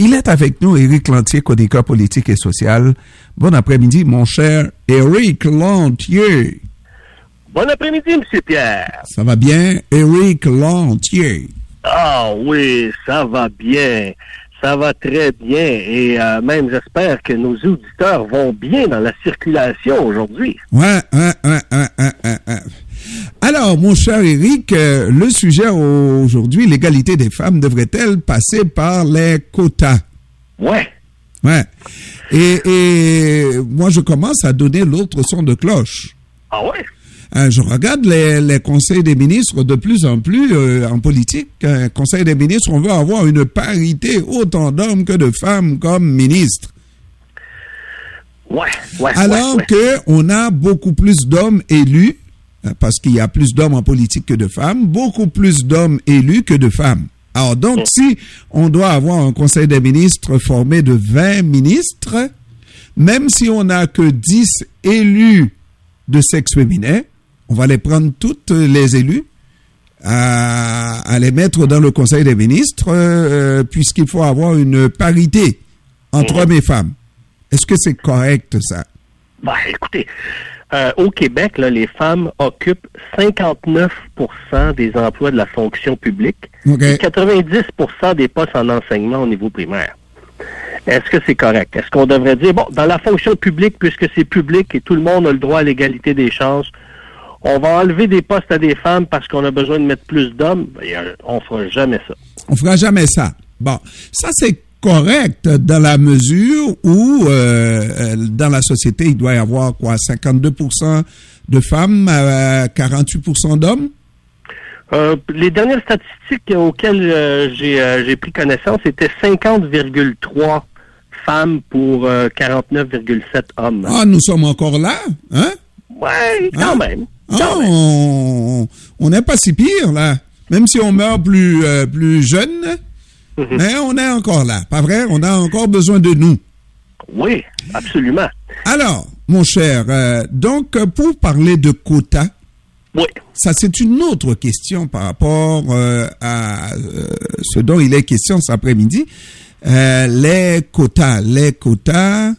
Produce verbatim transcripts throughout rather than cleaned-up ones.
Il est avec nous, Éric Lantier, chroniqueur politique et social. Bon après-midi, mon cher Éric Lantier. Bon après-midi, M. Pierre. Ça va bien, Éric Lantier? Ah oui, ça va bien. Ça va très bien. Et euh, même, j'espère que nos auditeurs vont bien dans la circulation aujourd'hui. Ouais, ouais, ouais, ouais, ouais, ouais, ouais. Alors, mon cher Éric, euh, le sujet aujourd'hui, l'égalité des femmes, devrait-elle passer par les quotas? Ouais. Ouais. Et, et moi, je commence à donner l'autre son de cloche. Ah ouais? Euh, je regarde les, les conseils des ministres de plus en plus euh, en politique. Euh, conseil des ministres, on veut avoir une parité autant d'hommes que de femmes comme ministres. Ouais, ouais. Alors ouais, ouais. que on a beaucoup plus d'hommes élus, parce qu'il y a plus d'hommes en politique que de femmes, beaucoup plus d'hommes élus que de femmes. Alors donc, mmh. si on doit avoir un conseil des ministres formé de vingt ministres, même si on n'a que dix élus de sexe féminin, on va les prendre toutes les élus, à, à les mettre dans le conseil des ministres, euh, puisqu'il faut avoir une parité entre mmh. hommes et femmes. Est-ce que c'est correct, ça? Ben, écoutez, euh, au Québec, là, les femmes occupent cinquante-neuf pour cent des emplois de la fonction publique okay. et quatre-vingt-dix pour cent des postes en enseignement au niveau primaire. Est-ce que c'est correct? Est-ce qu'on devrait dire, bon, dans la fonction publique, puisque c'est public et tout le monde a le droit à l'égalité des chances, on va enlever des postes à des femmes parce qu'on a besoin de mettre plus d'hommes? Ben, on fera jamais ça. On fera jamais ça. Bon, ça c'est correct dans la mesure où euh, dans la société, il doit y avoir quoi, cinquante-deux pour cent de femmes, euh, quarante-huit pour cent d'hommes? Euh, les dernières statistiques auxquelles euh, j'ai, euh, j'ai pris connaissance étaient cinquante virgule trois femmes pour euh, quarante-neuf virgule sept hommes. Ah, nous sommes encore là, hein? Ouais, quand hein? même. Quand ah, même. On on n'est pas si pire, là. Même si on meurt plus, euh, plus jeune, mm-hmm. mais on est encore là. Pas vrai? On a encore besoin de nous. Oui, absolument. Alors, mon cher, euh, donc, pour parler de quotas, oui. Ça, c'est une autre question par rapport euh, à euh, ce dont il est question cet après-midi. Euh, les quotas. Les quotas,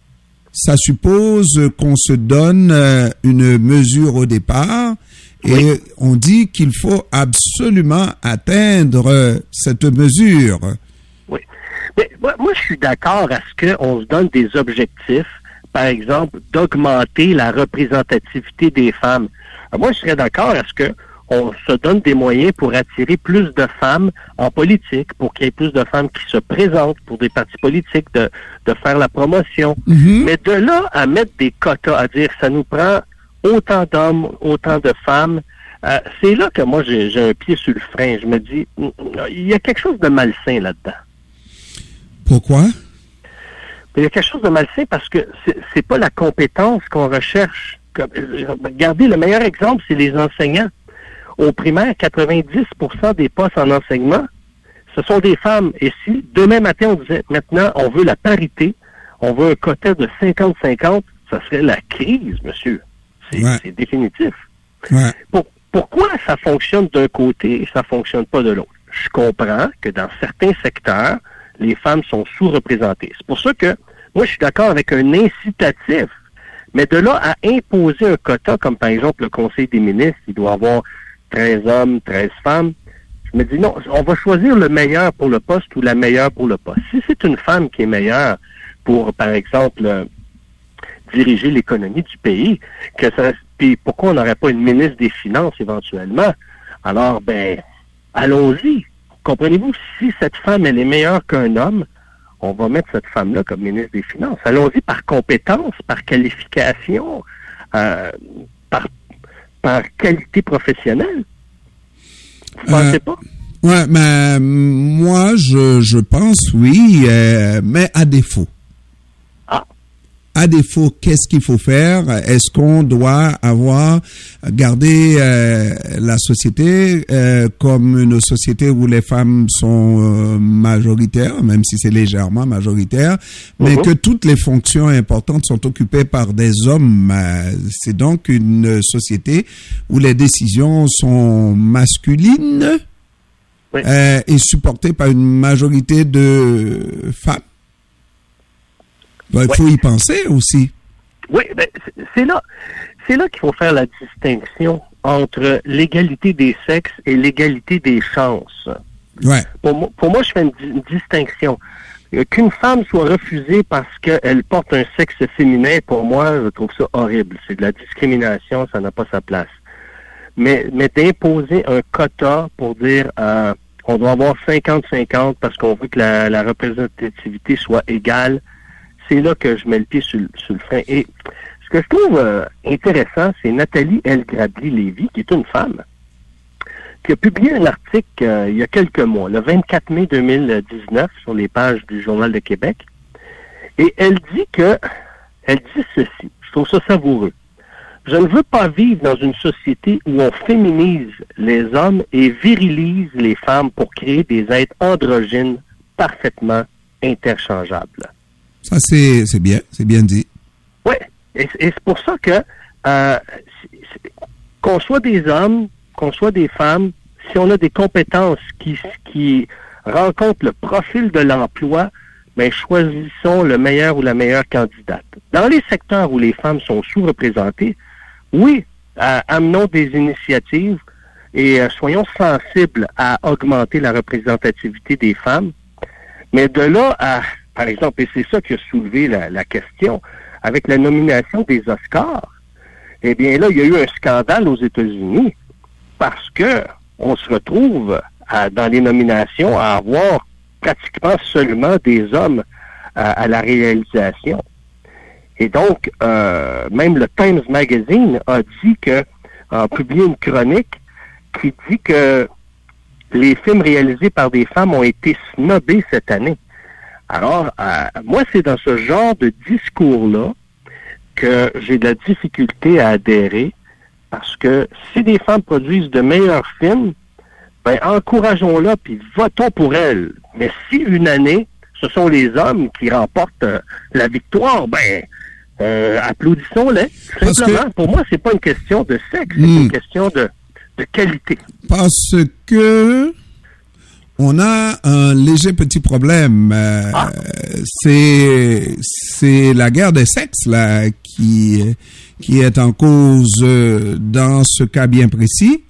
ça suppose qu'on se donne euh, une mesure au départ et oui. on dit qu'il faut absolument atteindre cette mesure. Oui. Mais moi, moi je suis d'accord à ce qu'on se donne des objectifs, par exemple, d'augmenter la représentativité des femmes. Moi, je serais d'accord à ce qu'on se donne des moyens pour attirer plus de femmes en politique, pour qu'il y ait plus de femmes qui se présentent pour des partis politiques, de, de faire la promotion. Mm-hmm. Mais de là à mettre des quotas, à dire ça nous prend autant d'hommes, autant de femmes, euh, c'est là que moi, j'ai, j'ai un pied sur le frein. Je me dis, il y a quelque chose de malsain là-dedans. Pourquoi? Il y a quelque chose de malsain parce que c'est, c'est pas la compétence qu'on recherche. Regardez, le meilleur exemple, c'est les enseignants. Au primaire, quatre-vingt-dix pour cent des postes en enseignement, ce sont des femmes. Et si demain matin, on disait, maintenant, on veut la parité, on veut un quota de cinquante cinquante, ça serait la crise, monsieur. C'est, ouais. c'est définitif. Ouais. Pour, pourquoi ça fonctionne d'un côté et ça fonctionne pas de l'autre? Je comprends que dans certains secteurs, les femmes sont sous-représentées. C'est pour ça que moi, je suis d'accord avec un incitatif. Mais de là à imposer un quota, comme par exemple le Conseil des ministres, il doit avoir treize hommes, treize femmes, je me dis non, on va choisir le meilleur pour le poste ou la meilleure pour le poste. Si c'est une femme qui est meilleure pour, par exemple, euh, diriger l'économie du pays, que ça, puis pourquoi on n'aurait pas une ministre des Finances éventuellement? Alors, ben, allons-y. Comprenez-vous, si cette femme, elle est meilleure qu'un homme, on va mettre cette femme-là comme ministre des Finances. Allons-y par compétence, par qualification, euh, par, par qualité professionnelle. Vous ne pensez euh, pas? Oui, mais moi, je, je pense oui, euh, mais à défaut. Ah. À défaut, qu'est-ce qu'il faut faire? Est-ce qu'on doit avoir gardé euh, la société euh, comme une société où les femmes sont euh, majoritaires, même si c'est légèrement majoritaire, mais uh-huh. que toutes les fonctions importantes sont occupées par des hommes? C'est donc une société où les décisions sont masculines? oui. euh, est supporté par une majorité de femmes. Ben, il faut oui. y penser aussi. Oui, ben, c'est là, c'est là qu'il faut faire la distinction entre l'égalité des sexes et l'égalité des chances. Ouais. Pour moi, pour moi, je fais une, une distinction. Qu'une femme soit refusée parce qu'elle porte un sexe féminin, pour moi, je trouve ça horrible. C'est de la discrimination, ça n'a pas sa place. Mais, mais d'imposer un quota pour dire euh, on doit avoir cinquante cinquante parce qu'on veut que la, la représentativité soit égale, c'est là que je mets le pied sur, sur le frein. Et ce que je trouve euh, intéressant, c'est Nathalie El Grabli-Lévy, qui est une femme, qui a publié un article euh, il y a quelques mois, le vingt-quatre mai deux mille dix-neuf, sur les pages du Journal de Québec. Et elle dit que, elle dit ceci, je trouve ça savoureux. Je ne veux pas vivre dans une société où on féminise les hommes et virilise les femmes pour créer des êtres androgynes parfaitement interchangeables. Ça, c'est, c'est bien, c'est bien dit. Oui, et, et c'est pour ça que euh, qu'on soit des hommes, qu'on soit des femmes, si on a des compétences qui, qui rencontrent le profil de l'emploi, ben choisissons le meilleur ou la meilleure candidate. Dans les secteurs où les femmes sont sous-représentées, oui, euh, amenons des initiatives et euh, soyons sensibles à augmenter la représentativité des femmes, mais de là à, par exemple, et c'est ça qui a soulevé la, la question, avec la nomination des Oscars, eh bien là, il y a eu un scandale aux États-Unis parce que on se retrouve à, dans les nominations à avoir pratiquement seulement des hommes à, à la réalisation. Et donc, euh, même le Times Magazine a dit que, a publié une chronique qui dit que les films réalisés par des femmes ont été snobés cette année. Alors, euh, moi, c'est dans ce genre de discours-là que j'ai de la difficulté à adhérer, parce que si des femmes produisent de meilleurs films, ben encourageons-la puis votons pour elles. Mais si une année, ce sont les hommes qui remportent euh, la victoire, ben euh, applaudissons-les. Simplement, que... pour moi, c'est pas une question de sexe, c'est mmh. une question de, de qualité. Parce que on a un léger petit problème. Euh, ah. C'est c'est la guerre des sexes là qui qui est en cause euh, dans ce cas bien précis.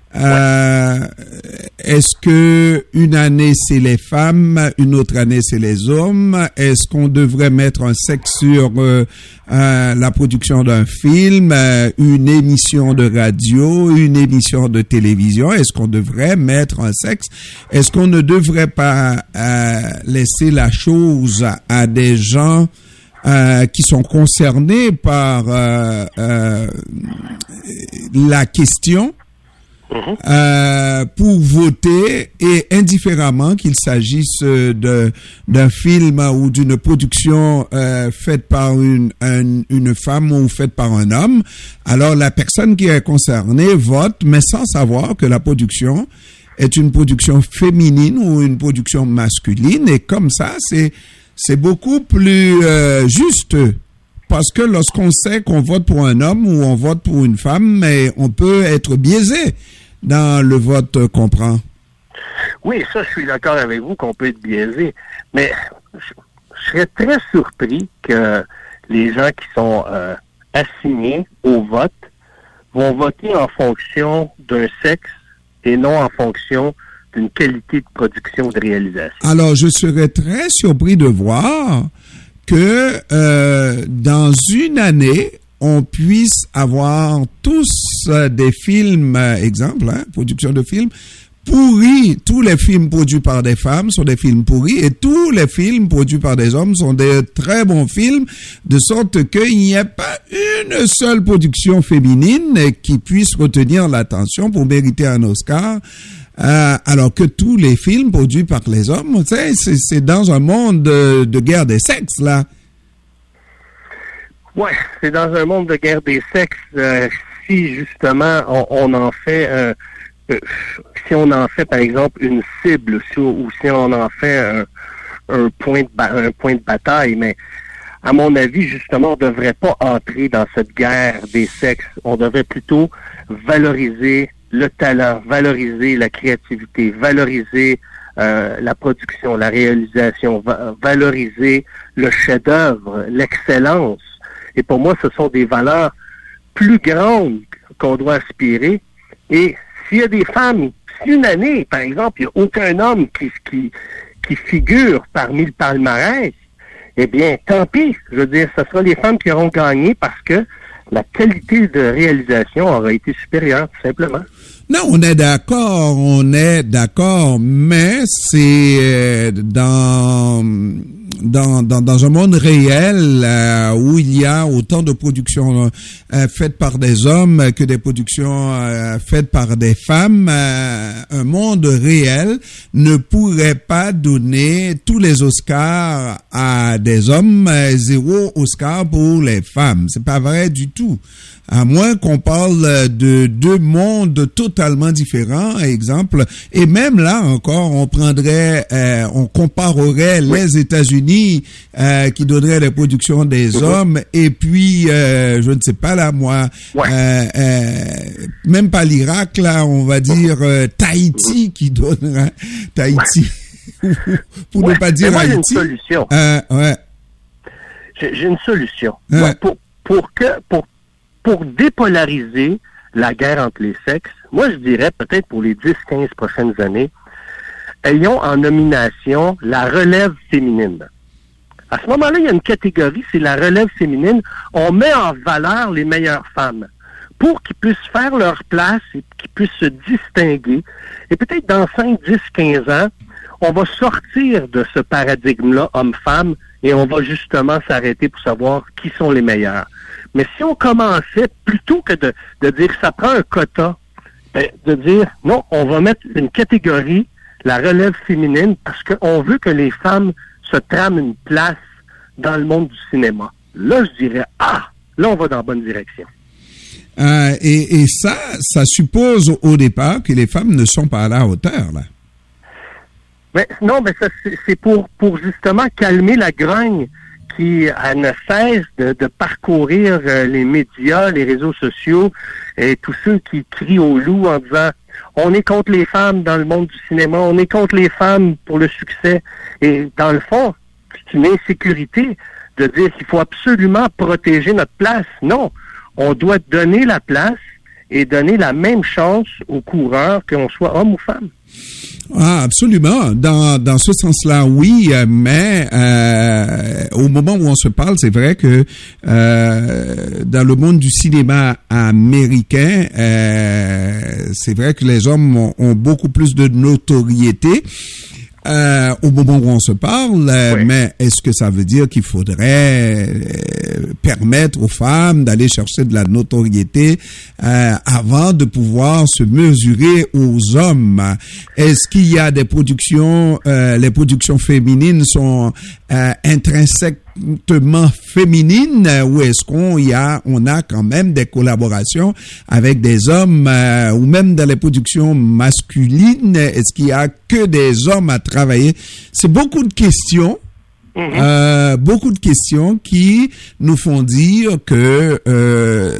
Euh, est-ce que une année c'est les femmes, une autre année c'est les hommes? Est-ce qu'on devrait mettre un sexe sur euh, euh, la production d'un film, euh, une émission de radio, une émission de télévision? Est-ce qu'on devrait mettre un sexe? Est-ce qu'on ne devrait pas euh, laisser la chose à, à des gens euh, qui sont concernés par euh, euh, la question? Mm-hmm. Euh, pour voter, et indifféremment qu'il s'agisse de d'un film ou d'une production euh, faite par une, une une femme ou faite par un homme, alors la personne qui est concernée vote, mais sans savoir que la production est une production féminine ou une production masculine, et comme ça c'est c'est beaucoup plus euh, juste. Parce que lorsqu'on sait qu'on vote pour un homme ou on vote pour une femme, mais on peut être biaisé dans le vote qu'on prend. Oui, ça, je suis d'accord avec vous qu'on peut être biaisé. Mais je, je serais très surpris que les gens qui sont euh, assignés au vote vont voter en fonction d'un sexe et non en fonction d'une qualité de production ou de réalisation. Alors, je serais très surpris de voir que euh, dans une année, on puisse avoir tous euh, des films, euh, exemple, hein, production de films, pourris. Tous les films produits par des femmes sont des films pourris, et tous les films produits par des hommes sont des très bons films, de sorte qu'il n'y a pas une seule production féminine qui puisse retenir l'attention pour mériter un Oscar. Euh, alors que tous les films produits par les hommes, tu sais, c'est, c'est dans un monde de, de guerre des sexes, là. Ouais, c'est dans un monde de guerre des sexes. Euh, si, justement, on, on en fait... Euh, euh, si on en fait, par exemple, une cible, si, ou si on en fait un, un, point de ba- un point de bataille, mais à mon avis, justement, on ne devrait pas entrer dans cette guerre des sexes. On devrait plutôt valoriser le talent, valoriser la créativité, valoriser euh, la production, la réalisation, va- valoriser le chef-d'œuvre, l'excellence. Et pour moi, ce sont des valeurs plus grandes qu'on doit aspirer. Et s'il y a des femmes, si une année, par exemple, il n'y a aucun homme qui, qui, qui figure parmi le palmarès, eh bien, tant pis. Je veux dire, ce sera les femmes qui auront gagné parce que la qualité de réalisation aura été supérieure, tout simplement. Non, on est d'accord, on est d'accord, mais c'est euh, dans, dans dans dans un monde réel euh, où il y a autant de productions euh, faites par des hommes que des productions euh, faites par des femmes. Euh, un monde réel ne pourrait pas donner tous les Oscars à des hommes, euh, zéro Oscar pour les femmes. C'est pas vrai du tout. À moins qu'on parle de deux mondes totalement différents, exemple, et même là encore, on prendrait, euh, on comparerait oui. les États-Unis euh, qui donneraient les productions des mm-hmm. hommes, et puis euh, je ne sais pas là moi, ouais. euh, euh, même pas l'Irak là, on va dire euh, Tahiti qui donnera Tahiti, ouais. pour ouais. ne pas dire moi, Haïti. J'ai une solution. Euh, ouais. J'ai, j'ai une solution. Ouais. Ouais, pour pour que pour Pour dépolariser la guerre entre les sexes, moi je dirais peut-être pour les dix à quinze prochaines années, ayons en nomination la relève féminine. À ce moment-là, il y a une catégorie, c'est la relève féminine. On met en valeur les meilleures femmes pour qu'ils puissent faire leur place et qu'ils puissent se distinguer. Et peut-être dans cinq, dix, quinze ans, on va sortir de ce paradigme-là, homme-femme, et on va justement s'arrêter pour savoir qui sont les meilleurs. Mais si on commençait, plutôt que de, de dire ça prend un quota, de dire non, on va mettre une catégorie, la relève féminine, parce qu'on veut que les femmes se trament une place dans le monde du cinéma. Là, je dirais, ah, là, on va dans la bonne direction. Euh, et, et ça, ça suppose au départ que les femmes ne sont pas à la hauteur, là. Mais non, mais ça, c'est, c'est pour, pour justement calmer la grogne qui elle ne cesse de, de parcourir euh, les médias, les réseaux sociaux et tous ceux qui crient au loup en disant on est contre les femmes dans le monde du cinéma, on est contre les femmes pour le succès. Et dans le fond, c'est une insécurité de dire qu'il faut absolument protéger notre place. Non, on doit donner la place et donner la même chance aux coureurs, qu'on soit homme ou femme. Ah, absolument. Dans dans ce sens-là, oui, mais euh, au moment où on se parle, c'est vrai que euh, dans le monde du cinéma américain, euh, c'est vrai que les hommes ont, ont beaucoup plus de notoriété. Euh, au moment où on se parle, euh, oui. Mais est-ce que ça veut dire qu'il faudrait euh, permettre aux femmes d'aller chercher de la notoriété euh, avant de pouvoir se mesurer aux hommes? Est-ce qu'il y a des productions, euh, les productions féminines sont euh, intrinsèquement féminines ou est-ce qu'on y a, on a quand même des collaborations avec des hommes euh, ou même dans les productions masculines, est-ce qu'il y a que des hommes à travailler? C'est beaucoup de questions, mm-hmm. euh, beaucoup de questions qui nous font dire que euh,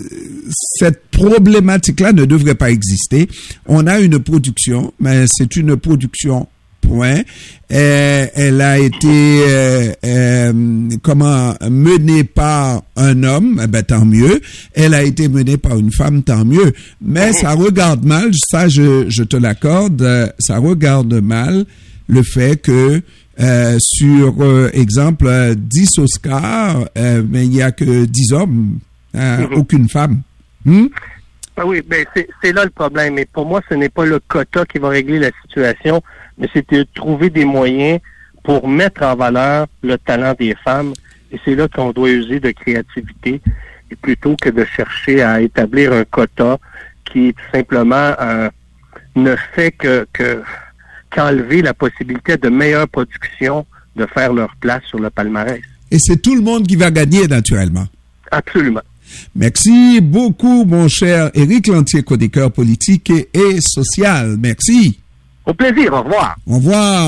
cette problématique-là ne devrait pas exister. On a une production, mais c'est une production point. Euh, elle a été euh, euh, comment menée par un homme, eh ben tant mieux. Elle a été menée par une femme, tant mieux. Mais ça regarde mal, ça je, je te l'accorde, euh, ça regarde mal le fait que euh, sur euh, exemple euh, dix Oscars, euh, mais il y a que dix hommes, euh, mm-hmm. aucune femme. Hmm? Ah oui, ben c'est, c'est là le problème. Et pour moi, ce n'est pas le quota qui va régler la situation, mais c'est de trouver des moyens pour mettre en valeur le talent des femmes. Et c'est là qu'on doit user de créativité, et plutôt que de chercher à établir un quota qui tout simplement euh, ne fait que, que qu'enlever la possibilité de meilleure production de faire leur place sur le palmarès. Et c'est tout le monde qui va gagner, naturellement. Absolument. Merci beaucoup, mon cher Éric Lantier, chroniqueur politique et, et social. Merci. Au plaisir. Au revoir. Au revoir.